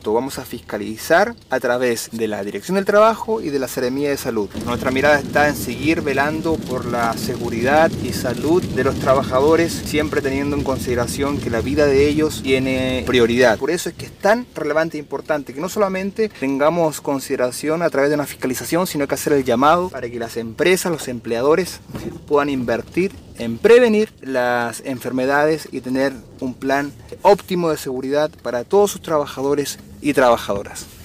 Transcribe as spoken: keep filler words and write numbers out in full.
Vamos a fiscalizar a través de la Dirección del Trabajo y de la Seremía de Salud. Nuestra mirada está en seguir velando por la seguridad y salud de los trabajadores, siempre teniendo en consideración que la vida de ellos tiene prioridad. Por eso es que es tan relevante e importante que no solamente tengamos consideración a través de una fiscalización, sino que hacer el llamado para que las empresas, los empleadores puedan invertir en prevenir las enfermedades y tener un plan óptimo de seguridad para todos sus trabajadores y trabajadoras.